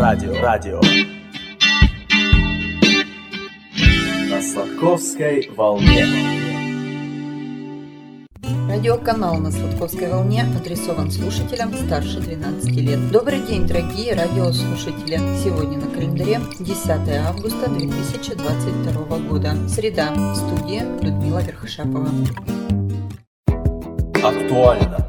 Радио. На Сладковской волне. Радиоканал на Сладковской волне адресован слушателям старше 12 лет. Добрый день, дорогие радиослушатели! Сегодня на календаре 10 августа 2022 года. Среда. В студии Людмила Верхошапова. Актуально.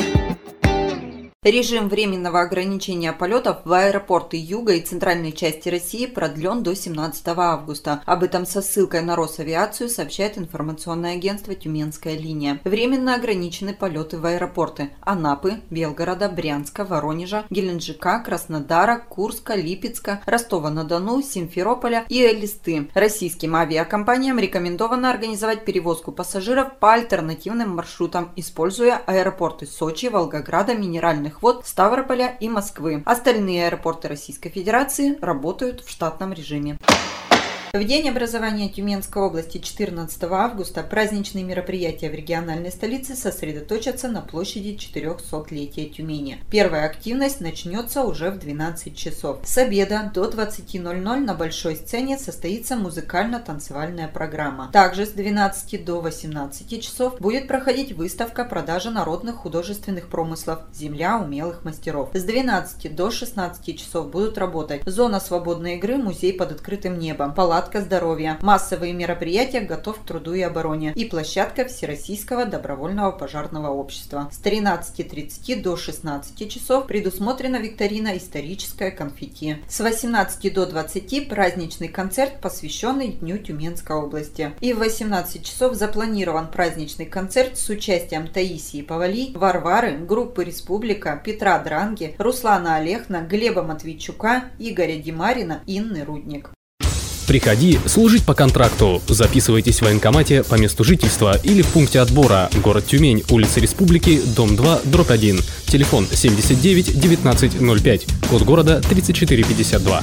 Режим временного ограничения полетов в аэропорты юга и центральной части России продлен до 17 августа. Об этом со ссылкой на Росавиацию сообщает информационное агентство «Тюменская линия». Временно ограничены полеты в аэропорты Анапы, Белгорода, Брянска, Воронежа, Геленджика, Краснодара, Курска, Липецка, Ростова-на-Дону, Симферополя и Элисты. Российским авиакомпаниям рекомендовано организовать перевозку пассажиров по альтернативным маршрутам, используя аэропорты Сочи, Волгограда, Минеральных вод, Ставрополя и Москвы. Остальные аэропорты Российской Федерации работают в штатном режиме. В день образования Тюменской области 14 августа праздничные мероприятия в региональной столице сосредоточатся на площади 400-летия Тюмени. Первая активность начнется уже в 12 часов. С обеда до 20:00 на большой сцене состоится музыкально-танцевальная программа. Также с 12 до 18 часов будет проходить выставка продажи народных художественных промыслов «Земля умелых мастеров». С 12 до 16 часов будут работать зона свободной игры, музей под открытым небом, палатка здоровья, массовые мероприятия «Готов к труду и обороне» и площадка Всероссийского добровольного пожарного общества. С 13:30 до 16 часов предусмотрена викторина «Историческое конфетти». С 18 до 20 праздничный концерт, посвященный Дню Тюменской области. И в 18 часов запланирован праздничный концерт с участием Таисии Повалий, Варвары, группы «Республика», Петра Дранги, Руслана Олехна, Глеба Матвейчука, Игоря Димарина, Инны Рудник. Приходи служить по контракту. Записывайтесь в военкомате по месту жительства или в пункте отбора. Город Тюмень, улица Республики, дом 2, дробь 1. Телефон 79 19 05. Код города 3452.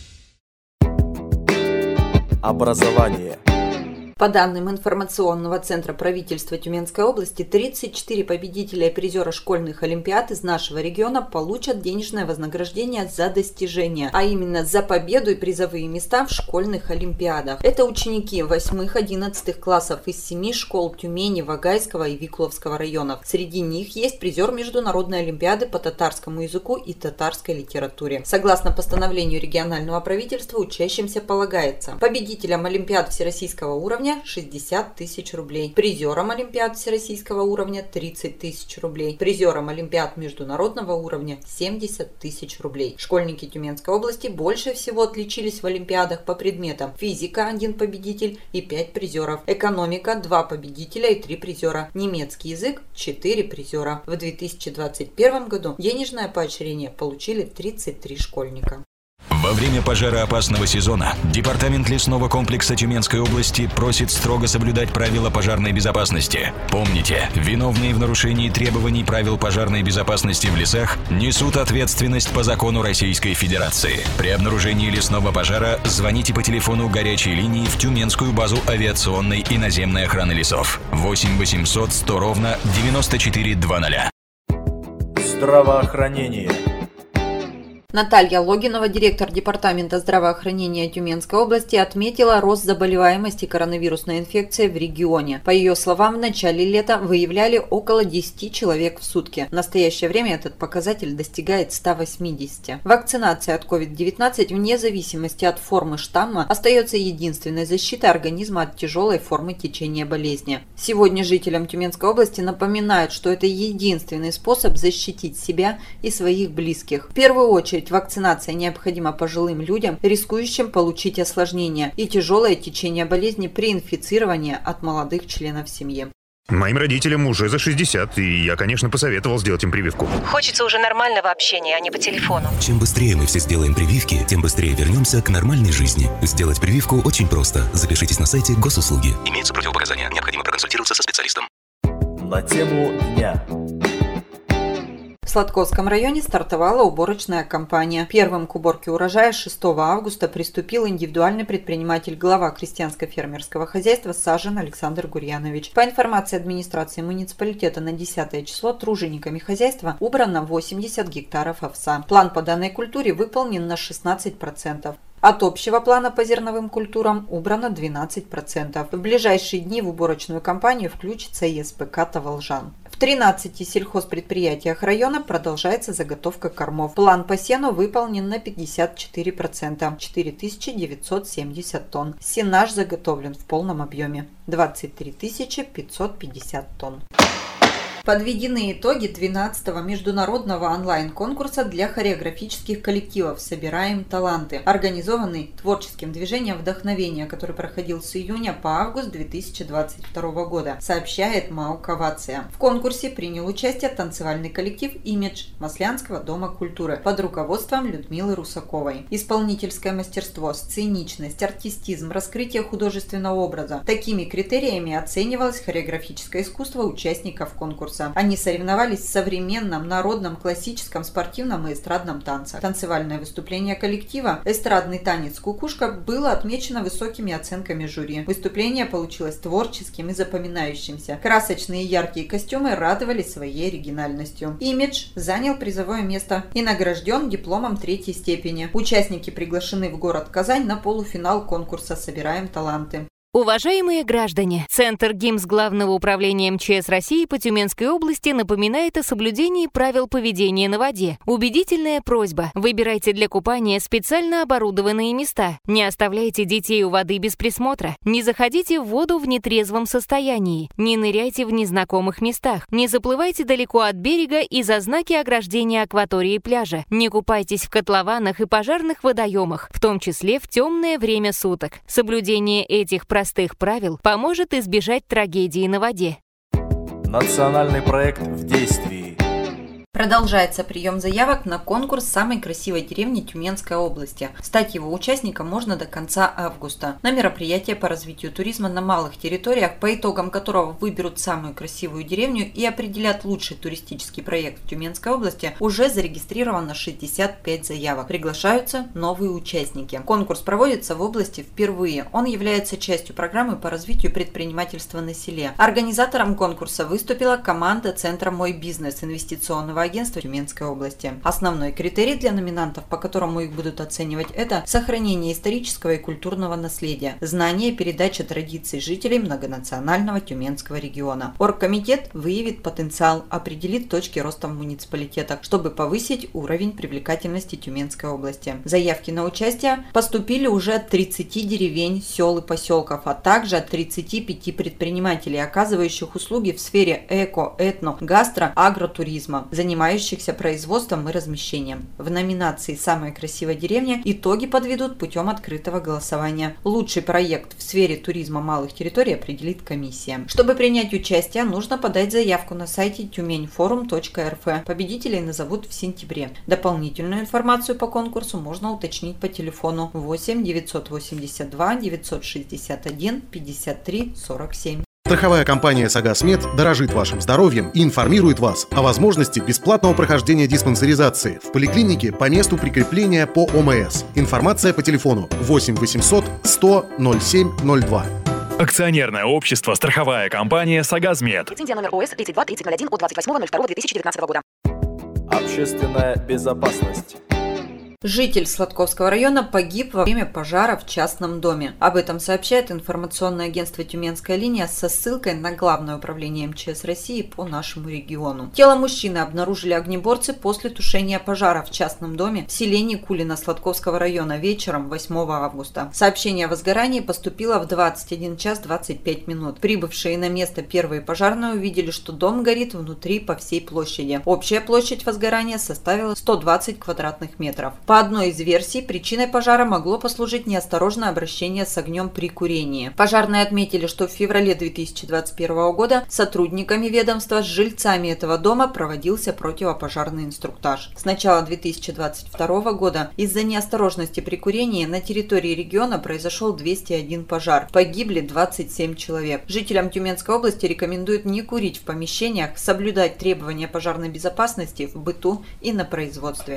Образование. По данным информационного центра правительства Тюменской области, 34 победителя и призера школьных олимпиад из нашего региона получат денежное вознаграждение за достижения, а именно за победу и призовые места в школьных олимпиадах. Это ученики 8-11 классов из 7 школ Тюмени, Вагайского и Викловского районов. Среди них есть призер международной олимпиады по татарскому языку и татарской литературе. Согласно постановлению регионального правительства, учащимся полагается: победителям олимпиад всероссийского уровня 60 тысяч рублей, призерам олимпиад всероссийского уровня 30 тысяч рублей, призерам олимпиад международного уровня 70 тысяч рублей. Школьники Тюменской области больше всего отличились в олимпиадах по предметам: физика 1 победитель и 5 призеров, экономика 2 победителя и 3 призера, немецкий язык 4 призера. В 2021 году денежное поощрение получили 33 школьника. Во время пожароопасного сезона Департамент лесного комплекса Тюменской области просит строго соблюдать правила пожарной безопасности. Помните, виновные в нарушении требований правил пожарной безопасности в лесах несут ответственность по закону Российской Федерации. При обнаружении лесного пожара звоните по телефону горячей линии в Тюменскую базу авиационной и наземной охраны лесов 8 800 100 ровно 9400. Здравоохранение. Наталья Логинова, директор Департамента здравоохранения Тюменской области, отметила рост заболеваемости коронавирусной инфекцией в регионе. По ее словам, в начале лета выявляли около 10 человек в сутки. В настоящее время этот показатель достигает 180. Вакцинация от COVID-19 вне зависимости от формы штамма остается единственной защитой организма от тяжелой формы течения болезни. Сегодня жителям Тюменской области напоминают, что это единственный способ защитить себя и своих близких. В первую очередь вакцинация необходима пожилым людям, рискующим получить осложнения и тяжелое течение болезни при инфицировании от молодых членов семьи. Моим родителям уже за 60, и я, конечно, посоветовал сделать им прививку. Хочется уже нормального общения, а не по телефону. Чем быстрее мы все сделаем прививки, тем быстрее вернемся к нормальной жизни. Сделать прививку очень просто. Запишитесь на сайте госуслуги. Имеются противопоказания. Необходимо проконсультироваться со специалистом. На тему дня. В Сладковском районе стартовала уборочная кампания. Первым к уборке урожая 6 августа приступил индивидуальный предприниматель, глава крестьянско-фермерского хозяйства Сажин Александр Гурьянович. По информации администрации муниципалитета, на 10 число тружениками хозяйства убрано 80 гектаров овса. План по данной культуре выполнен на 16%. От общего плана по зерновым культурам убрано 12%. В ближайшие дни в уборочную кампанию включится и СПК «Таволжан». В 13 сельхозпредприятиях района продолжается заготовка кормов. План по сену выполнен на 54%, 4970 тонн. Сенаж заготовлен в полном объеме, 23 550 тонн. Подведены итоги 12-го международного онлайн-конкурса для хореографических коллективов «Собираем таланты», организованный творческим движением «Вдохновение», который проходил с июня по август 2022 года, сообщает МАУ «Овация». В конкурсе принял участие танцевальный коллектив «Имидж» Маслянского дома культуры под руководством Людмилы Русаковой. Исполнительское мастерство, сценичность, артистизм, раскрытие художественного образа. Такими критериями оценивалось хореографическое искусство участников конкурса. Они соревновались в современном, народном, классическом, спортивном и эстрадном танцах. Танцевальное выступление коллектива «Эстрадный танец «Кукушка» было отмечено высокими оценками жюри. Выступление получилось творческим и запоминающимся. Красочные и яркие костюмы радовали своей оригинальностью. «Имидж» занял призовое место и награжден дипломом 3-й степени. Участники приглашены в город Казань на полуфинал конкурса «Собираем таланты». Уважаемые граждане, Центр ГИМС Главного управления МЧС России по Тюменской области напоминает о соблюдении правил поведения на воде. Убедительная просьба: выбирайте для купания специально оборудованные места, не оставляйте детей у воды без присмотра, не заходите в воду в нетрезвом состоянии, не ныряйте в незнакомых местах, не заплывайте далеко от берега и за знаки ограждения акватории пляжа, не купайтесь в котлованах и пожарных водоемах, в том числе в темное время суток. Соблюдение этих простых правил поможет избежать трагедии на воде. Национальный проект в действии. Продолжается прием заявок на конкурс самой красивой деревни Тюменской области. Стать его участником можно до конца августа. На мероприятие по развитию туризма на малых территориях, по итогам которого выберут самую красивую деревню и определят лучший туристический проект в Тюменской области, уже зарегистрировано 65 заявок. Приглашаются новые участники. Конкурс проводится в области впервые. Он является частью программы по развитию предпринимательства на селе. Организатором конкурса выступила команда Центра «Мой бизнес» инвестиционного агентства Тюменской области. Основной критерий для номинантов, по которому их будут оценивать, это сохранение исторического и культурного наследия, знание и передача традиций жителей многонационального Тюменского региона. Оргкомитет выявит потенциал, определит точки роста в муниципалитетах, чтобы повысить уровень привлекательности Тюменской области. Заявки на участие поступили уже от 30 деревень, сел и поселков, а также от 35 предпринимателей, оказывающих услуги в сфере эко, этно, гастро, агротуризма, занимающихся производством и размещением. В номинации «Самая красивая деревня» итоги подведут путем открытого голосования. Лучший проект в сфере туризма малых территорий определит комиссия. Чтобы принять участие, нужно подать заявку на сайте tumenforum.rf. Победителей назовут в сентябре. Дополнительную информацию по конкурсу можно уточнить по телефону 8 982 961 53 47. Страховая компания «Сагасмед» дорожит вашим здоровьем и информирует вас о возможности бесплатного прохождения диспансеризации в поликлинике по месту прикрепления по ОМС. Информация по телефону 8 800 100 07 02. Акционерное общество «Страховая компания «Сагасмед». Лицензия номер ОС 323001 от 28.02.2019 года. Общественная безопасность. Житель Сладковского района погиб во время пожара в частном доме. Об этом сообщает информационное агентство «Тюменская линия» со ссылкой на Главное управление МЧС России по нашему региону. Тело мужчины обнаружили огнеборцы после тушения пожара в частном доме в селе Никулино Сладковского района вечером 8 августа. Сообщение о возгорании поступило в 21 час 25 минут. Прибывшие на место первые пожарные увидели, что дом горит внутри по всей площади. Общая площадь возгорания составила 120 квадратных метров. По одной из версий, причиной пожара могло послужить неосторожное обращение с огнем при курении. Пожарные отметили, что в феврале 2021 года сотрудниками ведомства с жильцами этого дома проводился противопожарный инструктаж. С начала 2022 года из-за неосторожности при курении на территории региона произошел 201 пожар. Погибли 27 человек. Жителям Тюменской области рекомендуют не курить в помещениях, соблюдать требования пожарной безопасности в быту и на производстве.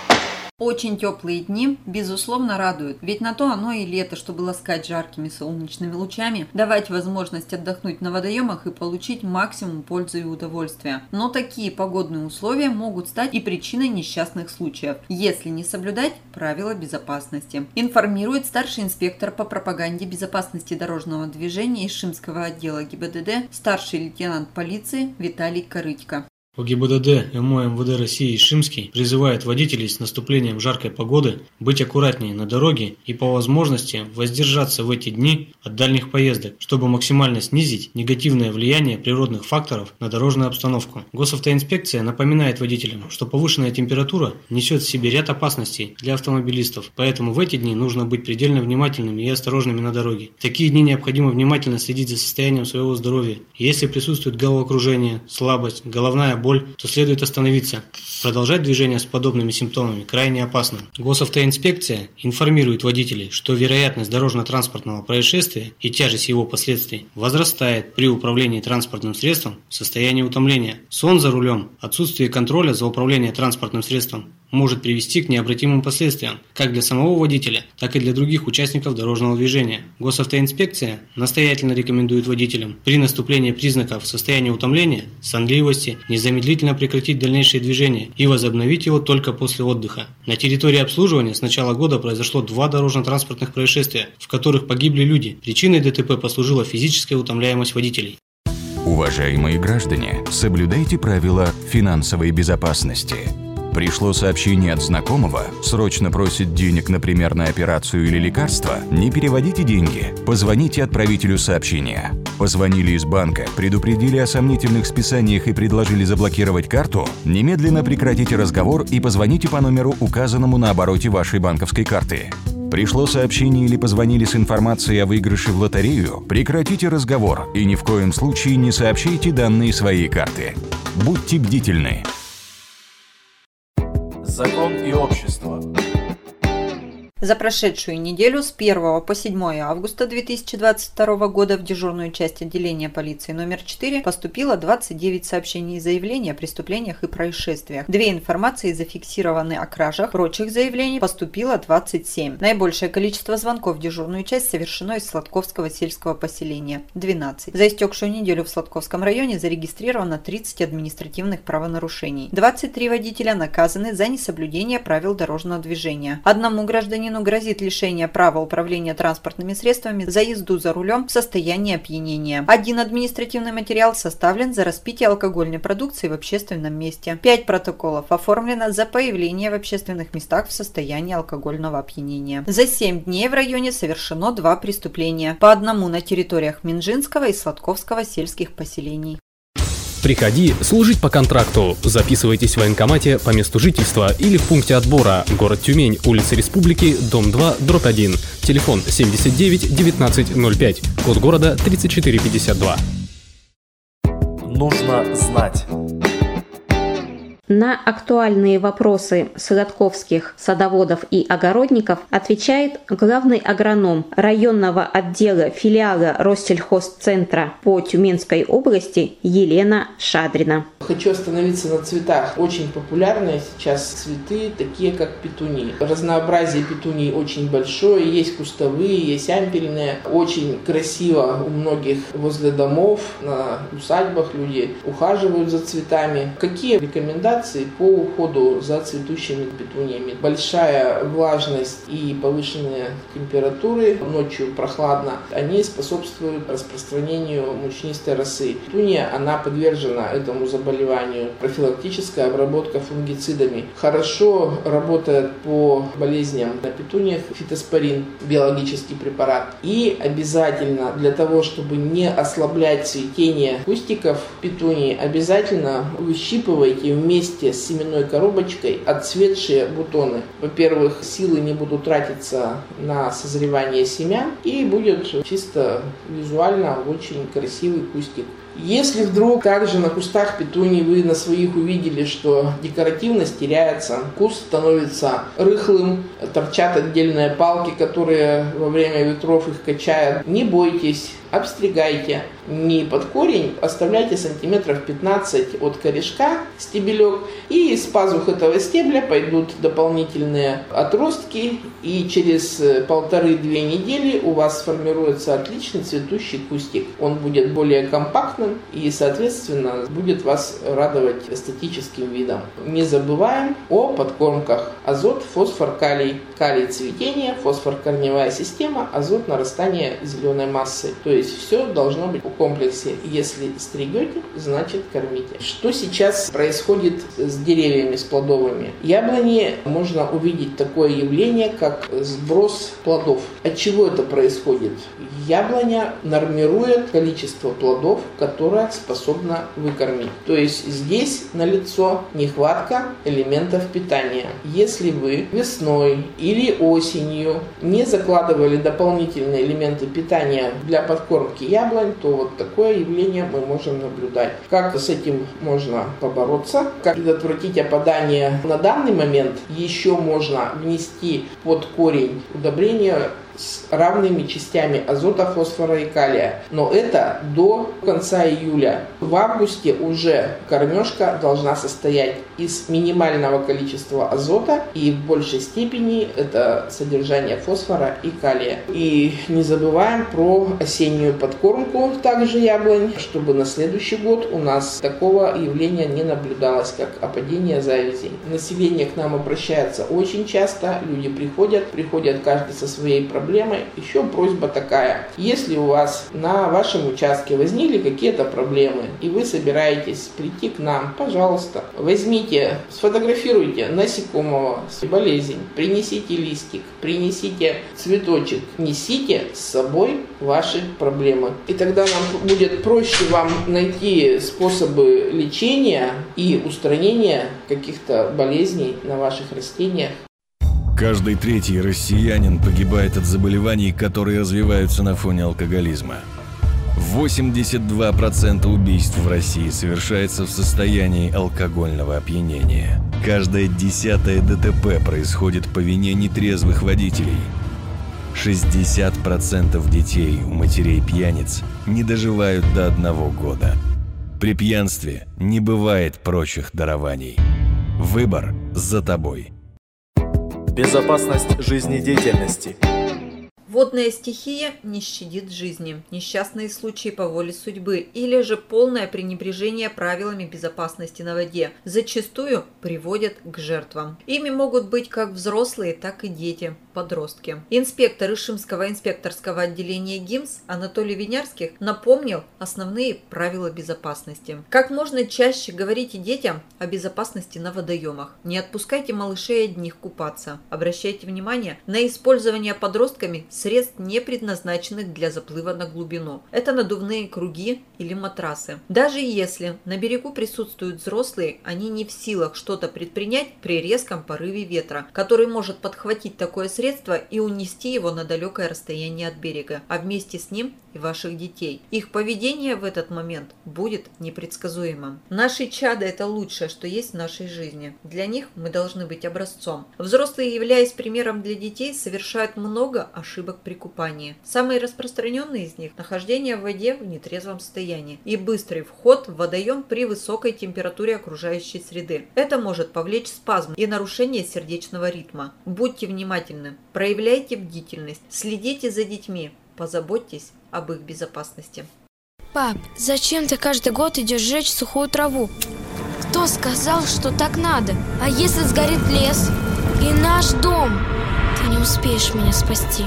Очень теплые дни, безусловно, радуют. Ведь на то оно и лето, чтобы ласкать жаркими солнечными лучами, давать возможность отдохнуть на водоемах и получить максимум пользы и удовольствия. Но такие погодные условия могут стать и причиной несчастных случаев, если не соблюдать правила безопасности. Информирует старший инспектор по пропаганде безопасности дорожного движения Ишимского отдела ГИБДД, старший лейтенант полиции Виталий Корытько. ГИБДД МО МВД России Ишимский призывает водителей с наступлением жаркой погоды быть аккуратнее на дороге и по возможности воздержаться в эти дни от дальних поездок, чтобы максимально снизить негативное влияние природных факторов на дорожную обстановку. Госавтоинспекция напоминает водителям, что повышенная температура несет в себе ряд опасностей для автомобилистов, поэтому в эти дни нужно быть предельно внимательными и осторожными на дороге. В такие дни необходимо внимательно следить за состоянием своего здоровья. Если присутствует головокружение, слабость, головная боль, то следует остановиться. Продолжать движение с подобными симптомами крайне опасно. Госавтоинспекция информирует водителей, что вероятность дорожно-транспортного происшествия и тяжесть его последствий возрастает при управлении транспортным средством в состоянии утомления. Сон за рулем, отсутствие контроля за управлением транспортным средством может привести к необратимым последствиям, как для самого водителя, так и для других участников дорожного движения. Госавтоинспекция настоятельно рекомендует водителям при наступлении признаков состояния утомления, сонливости, незамедлительно прекратить дальнейшее движение и возобновить его только после отдыха. На территории обслуживания с начала года произошло 2 дорожно-транспортных происшествия, в которых погибли люди. Причиной ДТП послужила физическая утомляемость водителей. Уважаемые граждане, соблюдайте правила финансовой безопасности. Пришло сообщение от знакомого, срочно просит денег, например, на операцию или лекарство? Не переводите деньги, позвоните отправителю сообщения. Позвонили из банка, предупредили о сомнительных списаниях и предложили заблокировать карту? Немедленно прекратите разговор и позвоните по номеру, указанному на обороте вашей банковской карты. Пришло сообщение или позвонили с информацией о выигрыше в лотерею? Прекратите разговор и ни в коем случае не сообщайте данные своей карты. Будьте бдительны. Закон и общество. За прошедшую неделю с 1 по 7 августа 2022 года в дежурную часть отделения полиции номер 4 поступило 29 сообщений и заявлений о преступлениях и происшествиях. 2 информации зафиксированы о кражах, прочих заявлений поступило 27. Наибольшее количество звонков в дежурную часть совершено из Сладковского сельского поселения – 12. За истекшую неделю в Сладковском районе зарегистрировано 30 административных правонарушений. 23 водителя наказаны за несоблюдение правил дорожного движения. Одному гражданину грозит лишение права управления транспортными средствами за езду за рулем в состоянии опьянения. 1 административный материал составлен за распитие алкогольной продукции в общественном месте. 5 протоколов оформлено за появление в общественных местах в состоянии алкогольного опьянения. За 7 дней в районе совершено 2 преступления, по одному на территориях Минжинского и Сладковского сельских поселений. Приходи служить по контракту. Записывайтесь в военкомате по месту жительства или в пункте отбора. Город Тюмень, улица Республики, дом 2, дробь 1. Телефон 79 19 05. Код города 3452. Нужно знать. На актуальные вопросы садоводских садоводов и огородников отвечает главный агроном районного отдела филиала Россельхозцентра по Тюменской области Елена Шадрина. Хочу остановиться на цветах. Очень популярные сейчас цветы, такие как петунии. Разнообразие петуний очень большое. Есть кустовые, есть ампельные. Очень красиво у многих возле домов, на усадьбах люди ухаживают за цветами. Какие рекомендации по уходу за цветущими петуниями? Большая влажность и повышенные температуры, ночью прохладно, они способствуют распространению мучнистой росы. Петуния, она подвержена этому заболеванию. Профилактическая обработка фунгицидами. Хорошо работает по болезням на петуниях фитоспорин, биологический препарат. И обязательно для того, чтобы не ослаблять цветение кустиков петунии, обязательно выщипывайте вместе вместе с семенной коробочкой отцветшие бутоны. Во-первых, силы не будут тратиться на созревание семян, и будет чисто визуально очень красивый кустик. Если вдруг также на кустах петуний вы на своих увидели, что декоративность теряется, куст становится рыхлым, торчат отдельные палки, которые во время ветров их качают, не бойтесь, обстригайте. Не под корень, оставляйте сантиметров 15 от корешка стебелек, и из пазух этого стебля пойдут дополнительные отростки, и через 1,5-2 недели у вас сформируется отличный цветущий кустик. Он будет более компактным и, соответственно, будет вас радовать эстетическим видом. Не забываем о подкормках: азот, фосфор, калий. Калий — цветение, фосфор — корневая система, азот — нарастание зеленой массы. То есть все должно быть в комплексе. Если стригете, значит кормите. Что сейчас происходит с деревьями, с плодовыми? Яблони можно увидеть такое явление, как сброс плодов. От чего это происходит? Яблоня нормирует количество плодов, которое способна выкормить. То есть здесь налицо нехватка элементов питания. Если вы весной или осенью не закладывали дополнительные элементы питания для подкормки яблонь, то вот такое явление мы можем наблюдать. Как с этим можно побороться? Как предотвратить опадание? На данный момент еще можно внести под корень удобрения с равными частями азота, фосфора и калия. Но это до конца июля. В августе уже кормежка должна состоять из минимального количества азота, и в большей степени это содержание фосфора и калия. И не забываем про осеннюю подкормку также яблонь, чтобы на следующий год у нас такого явления не наблюдалось, как опадение завязей. Население к нам обращается очень часто, люди приходят каждый со своей проблемой. Еще просьба такая: если у вас на вашем участке возникли какие-то проблемы, и вы собираетесь прийти к нам, пожалуйста, возьмите, сфотографируйте насекомого, болезнь, принесите листик, принесите цветочек, несите с собой ваши проблемы. И тогда нам будет проще вам найти способы лечения и устранения каких-то болезней на ваших растениях. Каждый третий россиянин погибает от заболеваний, которые развиваются на фоне алкоголизма. 82% убийств в России совершается в состоянии алкогольного опьянения. Каждое 10-е ДТП происходит по вине нетрезвых водителей. 60% детей у матерей-пьяниц не доживают до 1 года. При пьянстве не бывает прочих дарований. Выбор за тобой. Безопасность жизнедеятельности. Водная стихия не щадит жизни, несчастные случаи по воле судьбы или же полное пренебрежение правилами безопасности на воде зачастую приводят к жертвам. Ими могут быть как взрослые, так и дети, подростки. Инспектор Ишимского инспекторского отделения ГИМС Анатолий Винярских напомнил основные правила безопасности. Как можно чаще говорите детям о безопасности на водоемах. Не отпускайте малышей одних купаться. Обращайте внимание на использование подростками средств, не предназначенных для заплыва на глубину. Это надувные круги или матрасы. Даже если на берегу присутствуют взрослые, они не в силах что-то предпринять при резком порыве ветра, который может подхватить такое средство и унести его на далекое расстояние от берега, а вместе с ним и ваших детей. Их поведение в этот момент будет непредсказуемым. Наши чада – это лучшее, что есть в нашей жизни. Для них мы должны быть образцом. Взрослые, являясь примером для детей, совершают много ошибок при купании. Самые распространенные из них – нахождение в воде в нетрезвом состоянии и быстрый вход в водоем при высокой температуре окружающей среды. Это может повлечь спазм и нарушение сердечного ритма. Будьте внимательны, проявляйте бдительность, следите за детьми, позаботьтесь об их безопасности. Пап, зачем ты каждый год идешь жечь сухую траву? Кто сказал, что так надо? А если сгорит лес и наш дом? Ты не успеешь меня спасти.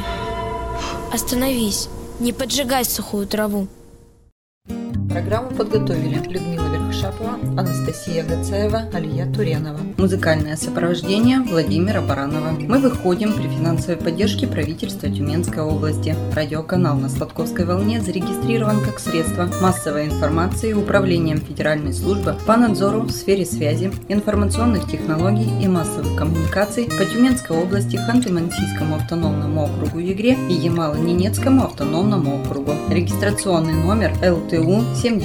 Остановись, не поджигай сухую траву. Программу подготовили Людмила Верхушина. Шапова, Анастасия Гацаева, Алия Туренова. Музыкальное сопровождение Владимира Баранова. Мы выходим при финансовой поддержке правительства Тюменской области. Радиоканал на Сладковской волне зарегистрирован как средство массовой информации Управлением Федеральной службы по надзору в сфере связи, информационных технологий и массовых коммуникаций по Тюменской области, Ханты-Мансийскому автономному округу Югре и Ямало-Ненецкому автономному округу. Регистрационный номер ЛТУ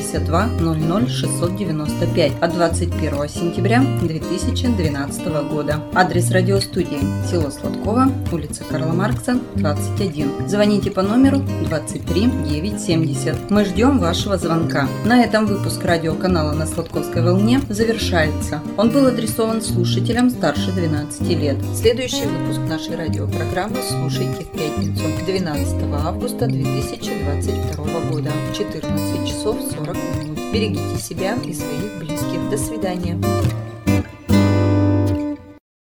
7200695 от 21 сентября 2012 года. Адрес радиостудии: село Сладково, улица Карла Маркса, 21. Звоните по номеру 23 970. Мы ждем вашего звонка. На этом выпуск радиоканала на Сладковской волне завершается. Он был адресован слушателям старше 12 лет. Следующий выпуск нашей радиопрограммы слушайте в пятницу, 12 августа 2022 года в 14 часов 40 минут. Берегите себя и своих близких. До свидания.